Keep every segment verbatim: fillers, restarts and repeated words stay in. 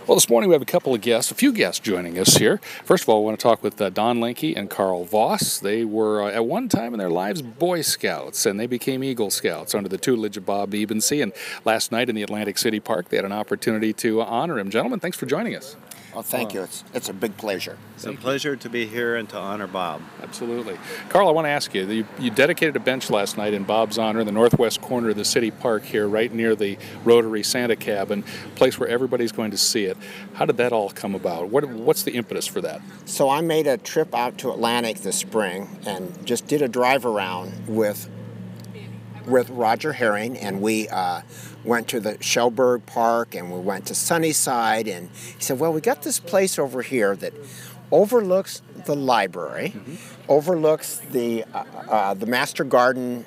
Well, this morning we have a couple of guests, a few guests joining us here. First of all, I want to talk with uh, Don Linke and Carl Voss. They were, uh, at one time in their lives, Boy Scouts, and they became Eagle Scouts under the tutelage of Bob Ebensee. And last night in the Atlantic City Park, they had an opportunity to uh, honor him. Gentlemen, thanks for joining us. Well, thank you. It's it's a big pleasure. It's a pleasure to be here and to honor Bob. Absolutely. Carl, I want to ask you, you, you dedicated a bench last night in Bob's honor in the northwest corner of the city park here, right near the Rotary Santa Cabin, a place where everybody's going to see it. How did that all come about? What What's the impetus for that? So I made a trip out to Atlantic this spring and just did a drive around with with Roger Herring, and we uh, went to the Schellberg Park and we went to Sunnyside, and he said, well, we got this place over here that overlooks the library, mm-hmm. overlooks the uh, uh, the Master Garden,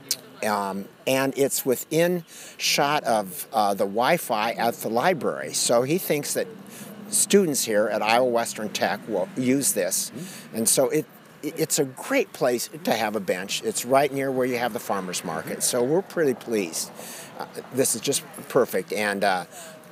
um, and it's within shot of uh, the Wi-Fi at the library. So he thinks that students here at Iowa Western Tech will use this, mm-hmm. and so it It's a great place to have a bench. It's right near where you have the farmers market, so we're pretty pleased. Uh, this is just perfect, and uh,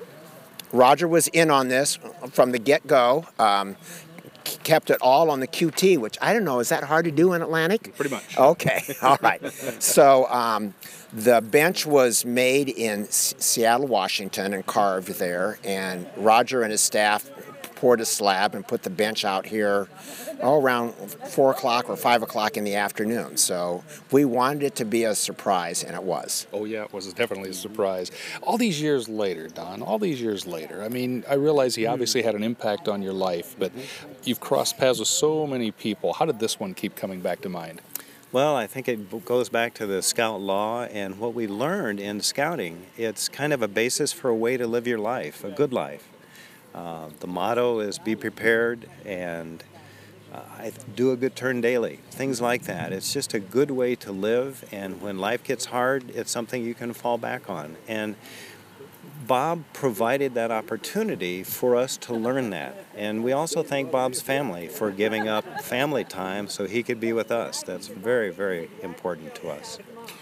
Roger was in on this from the get-go. Um, kept it all on the Q T, which I don't know, is that hard to do in Atlantic? Pretty much. Okay, all right. So um, the bench was made in S- Seattle, Washington, and carved there, and Roger and his staff poured a slab and put the bench out here oh, around four o'clock or five o'clock in the afternoon. So we wanted it to be a surprise, and it was. Oh, yeah, it was definitely a surprise. All these years later, Don, all these years later, I mean, I realize he obviously had an impact on your life, but you've crossed paths with so many people. How did this one keep coming back to mind? Well, I think it goes back to the Scout law and what we learned in scouting. It's kind of a basis for a way to live your life, a good life. Uh, the motto is be prepared and uh, I do a good turn daily, things like that. It's just a good way to live, and when life gets hard, it's something you can fall back on. And Bob provided that opportunity for us to learn that. And we also thank Bob's family for giving up family time so he could be with us. That's very, very important to us.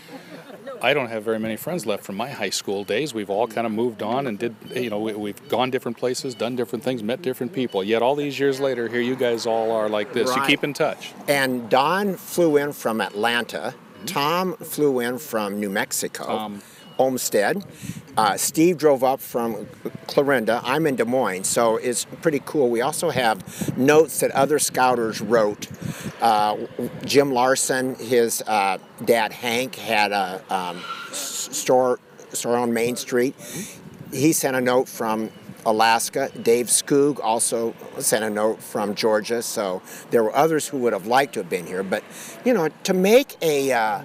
I don't have very many friends left from my high school days. We've all kind of moved on and did, you know, we, we've gone different places, done different things, met different people. Yet all these years later, here you guys all are like this. Right. You keep in touch. And Don flew in from Atlanta. Mm-hmm. Tom flew in from New Mexico. Tom. Olmsted. Uh, Steve drove up from Clarinda. I'm in Des Moines, so it's pretty cool. We also have notes that other scouters wrote. Uh, Jim Larson, his uh, dad Hank, had a um, store store on Main Street. He sent a note from Alaska. Dave Skoog also sent a note from Georgia. So there were others who would have liked to have been here. But, you know, to make a, uh,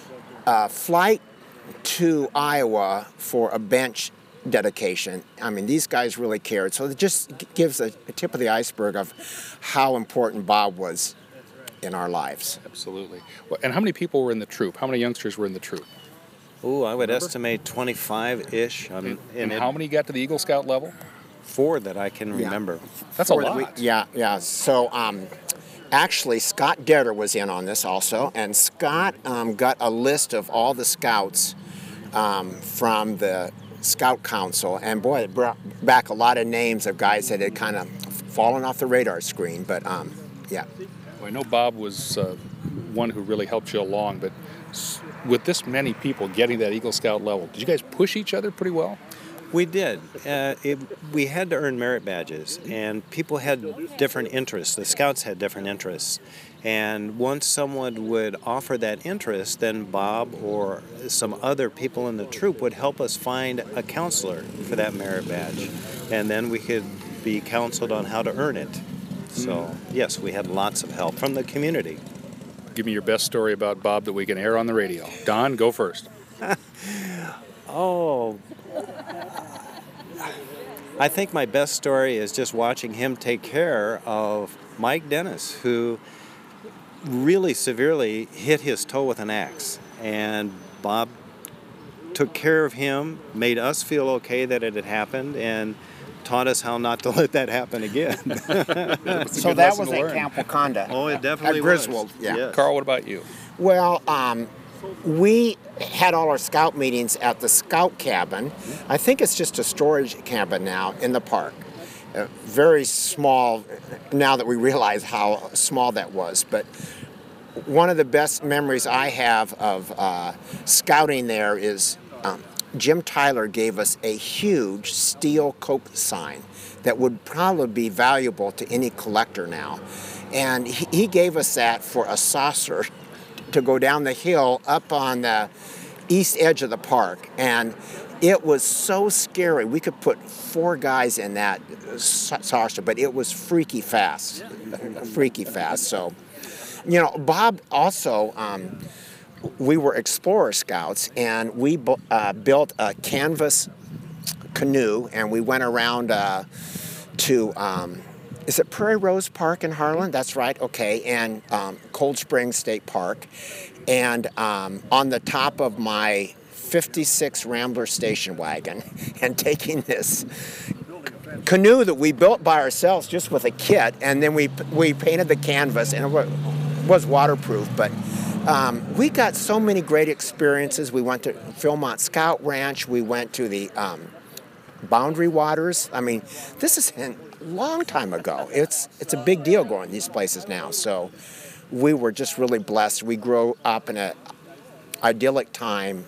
a flight to Iowa for a bench dedication, I mean, these guys really cared. So it just gives a, a tip of the iceberg of how important Bob was in our lives. Absolutely. Well, and how many people were in the troop? How many youngsters were in the troop? Oh, I would Remember? estimate twenty-five-ish. Um, And, and and it, how many got to the Eagle Scout level? Four that I can Yeah. remember. That's a For the lot. week- yeah, yeah. So um, actually, Scott Detter was in on this also, and Scott um, got a list of all the scouts um, from the Scout Council, and boy, it brought back a lot of names of guys that had kind of fallen off the radar screen, but um, yeah. Well, I know Bob was uh, one who really helped you along, but s- with this many people getting that Eagle Scout level, did you guys push each other pretty well? We did. Uh, it, we had to earn merit badges, and people had different interests. The Scouts had different interests. And once someone would offer that interest, then Bob or some other people in the troop would help us find a counselor for that merit badge. And then we could be counseled on how to earn it. So, yes, we had lots of help from the community. Give me your best story about Bob that we can air on the radio. Don, go first. Oh, I think my best story is just watching him take care of Mike Dennis, who really severely hit his toe with an axe. And Bob took care of him, made us feel okay that it had happened, and taught us how not to let that happen again. So that was at Camp Wakanda. Oh, it definitely at was. Griswold, yeah. Yes. Carl, what about you? Well, um, we had all our scout meetings at the scout cabin. I think it's just a storage cabin now in the park. Uh, very small now that we realize how small that was. But one of the best memories I have of uh, scouting there is um, Jim Tyler gave us a huge steel Coke sign that would probably be valuable to any collector now. And he, he gave us that for a saucer to go down the hill up on the east edge of the park. And it was so scary. We could put four guys in that saucer, but it was freaky fast, freaky fast. So, you know, Bob also, um, we were Explorer Scouts, and we uh, built a canvas canoe, and we went around uh, to, um, is it Prairie Rose Park in Harlan? That's right, okay, and um, Cold Spring State Park. And um, on the top of my fifty-six Rambler station wagon, and taking this canoe that we built by ourselves just with a kit, and then we we painted the canvas, and it was waterproof, but um, we got so many great experiences. We went to Philmont Scout Ranch, we went to the um, Boundary Waters. I mean, this is a long time ago. It's it's a big deal going to these places now, so we were just really blessed. We grew up in an idyllic time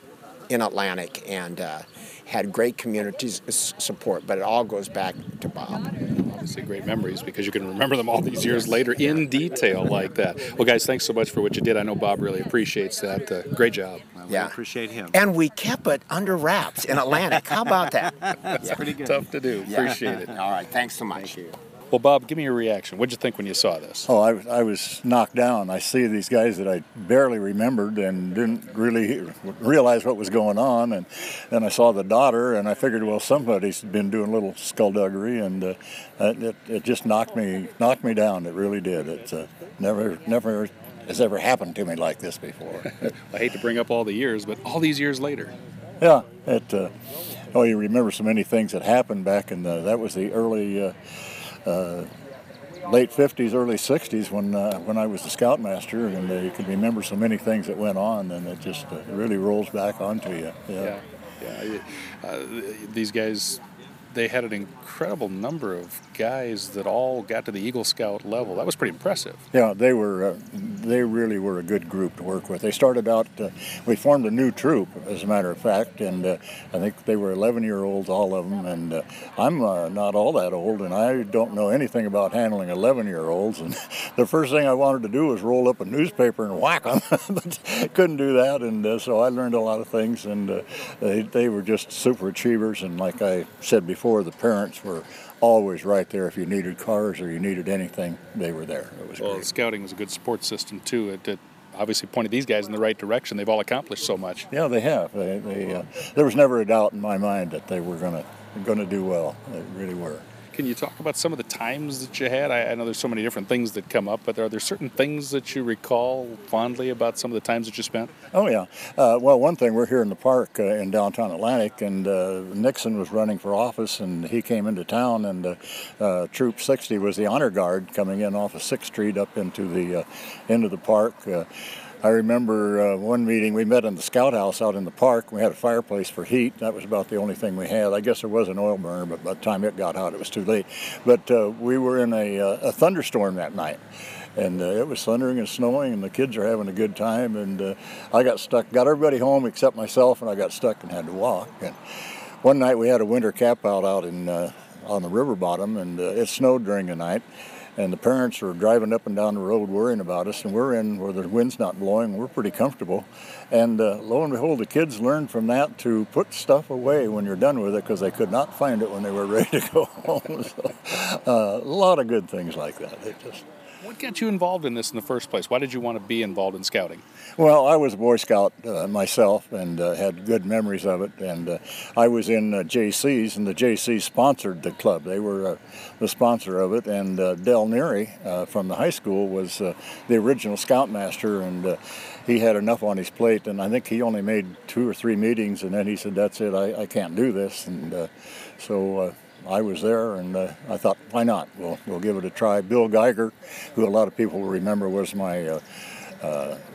in Atlantic, and uh, had great community support, but it all goes back to Bob. Obviously great memories, because you can remember them all these years later in detail like that. Well, guys, thanks so much for what you did. I know Bob really appreciates that. Uh, great job. We yeah. appreciate him. And we kept it under wraps in Atlantic. How about that? That's yeah. pretty good. Tough to do. Yeah. Appreciate it. All right, thanks so much. Thank you. Well, Bob, give me your reaction. What did you think when you saw this? Oh, I, I was knocked down. I see these guys that I barely remembered and didn't really realize what was going on. And then I saw the daughter, and I figured, well, somebody's been doing a little skullduggery, and uh, it, it just knocked me knocked me down. It really did. It's uh, never never has ever happened to me like this before. I hate to bring up all the years, but all these years later. Yeah. It. Uh, oh, you remember so many things that happened back in the. That was the early. Uh, Uh, late fifties, early sixties when uh, when I was the scoutmaster, and uh, you can remember so many things that went on, and it just uh, really rolls back onto you. Yeah, yeah. yeah. Uh, these guys, they had an incredible number of guys that all got to the Eagle Scout level. That was pretty impressive. Yeah, they were. Uh, they really were a good group to work with. They started out. Uh, we formed a new troop, as a matter of fact, and uh, I think they were eleven-year-olds, all of them. And uh, I'm uh, not all that old, and I don't know anything about handling eleven-year-olds. And the first thing I wanted to do was roll up a newspaper and whack them, but couldn't do that. And uh, so I learned a lot of things, and uh, they they were just super achievers. And like I said before, the parents were always right there. If you needed cars or you needed anything, they were there. It was well, great. Scouting was a good support system too. It, it obviously pointed these guys in the right direction. They've all accomplished so much. Yeah, they have. They, they, uh, there was never a doubt in my mind that they were going to going to do well. They really were. Can you talk about some of the times that you had? I, I know there's so many different things that come up, but are there certain things that you recall fondly about some of the times that you spent? Oh, yeah. Uh, well, one thing, we're here in the park uh, in downtown Atlantic, and uh, Nixon was running for office, and he came into town, and uh, uh, Troop sixty was the honor guard coming in off of sixth street up into the uh, into the park. Uh, I remember uh, one meeting, we met in the scout house out in the park. We had a fireplace for heat. That was about the only thing we had. I guess there was an oil burner, but by the time it got hot, it was too late. But uh, we were in a, uh, a thunderstorm that night. And uh, it was thundering and snowing, and the kids are having a good time. And uh, I got stuck, got everybody home except myself, and I got stuck and had to walk. And one night we had a winter camp out out in, uh, on the river bottom, and uh, it snowed during the night. And the parents were driving up and down the road worrying about us, and we're in where the wind's not blowing. We're pretty comfortable. And uh, lo and behold, the kids learned from that to put stuff away when you're done with it, because they could not find it when they were ready to go home. So, uh, a lot of good things like that. It just... What got you involved in this in the first place? Why did you want to be involved in scouting? Well, I was a Boy Scout uh, myself, and uh, had good memories of it. And uh, I was in uh, J C's, and the J C's sponsored the club. They were uh, the sponsor of it. And uh, Del Neary uh, from the high school was uh, the original scoutmaster, and uh, he had enough on his plate. And I think he only made two or three meetings, and then he said, "That's it. I, I can't do this." And uh, so. Uh, I was there, and uh, I thought, why not? We'll, we'll give it a try. Bill Geiger, who a lot of people will remember was my uh, uh,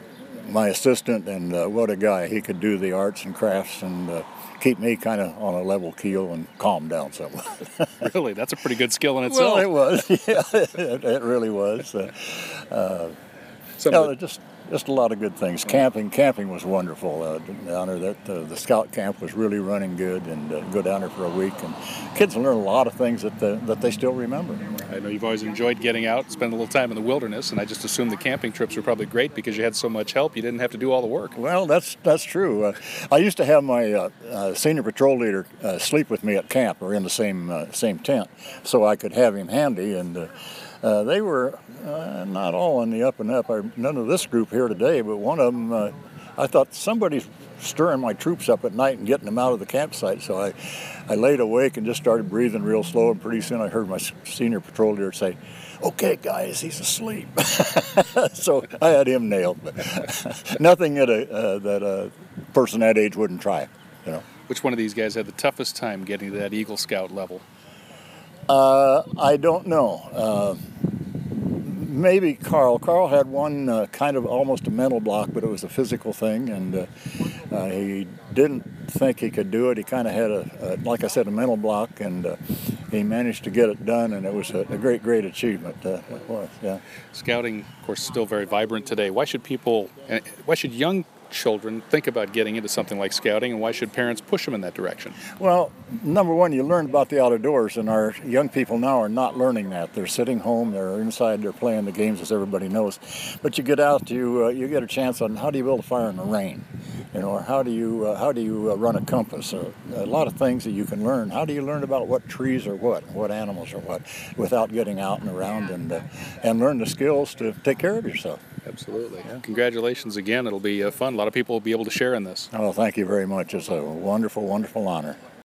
my assistant, and uh, what a guy. He could do the arts and crafts and uh, keep me kind of on a level keel and calm down somewhat. Really, that's a pretty good skill in itself. Well, it was. Yeah, it, it really was. Uh, uh, Some no, of the- just just a lot of good things. Camping, camping was wonderful. Uh, down there, that uh, the scout camp was really running good, and uh, go down there for a week, and kids learn a lot of things that the, that they still remember. I know you've always enjoyed getting out, spending a little time in the wilderness, and I just assumed the camping trips were probably great because you had so much help. You didn't have to do all the work. Well, that's that's true. Uh, I used to have my uh, uh, senior patrol leader uh, sleep with me at camp, or in the same uh, same tent, so I could have him handy. And uh, uh, they were uh, not all on the up and up. I, none of this group here today, but one of them, uh, I thought somebody's stirring my troops up at night and getting them out of the campsite. So I, I laid awake and just started breathing real slow. And pretty soon I heard my senior patrol leader say, "Okay, guys, he's asleep." So I had him nailed. Nothing that a uh, that a person that age wouldn't try. You know. Which one of these guys had the toughest time getting to that Eagle Scout level? Uh, I don't know. Uh, maybe Carl. Carl had one uh, kind of almost a mental block, but it was a physical thing, and uh, uh, he didn't think he could do it. He kind of had a, a, like I said, a mental block, and uh, he managed to get it done, and it was a, a great, great achievement. Uh, it was, yeah. Scouting, of course, is still very vibrant today. Why should people, uh, why should young children think about getting into something like scouting, and why should parents push them in that direction? Well, number one, you learn about the outdoors, and our young people now are not learning that. They're sitting home, they're inside, they're playing the games, as everybody knows. But you get out, you uh, you get a chance on how do you build a fire in the rain, you know, or how do you uh, how do you uh, run a compass? Uh, a lot of things that you can learn. How do you learn about what trees are what, what animals are what, without getting out and around, and uh, and learn the skills to take care of yourself. Absolutely. Yeah. Congratulations again. It'll be uh, fun. A lot of people will be able to share in this. Oh, thank you very much. It's a wonderful, wonderful honor.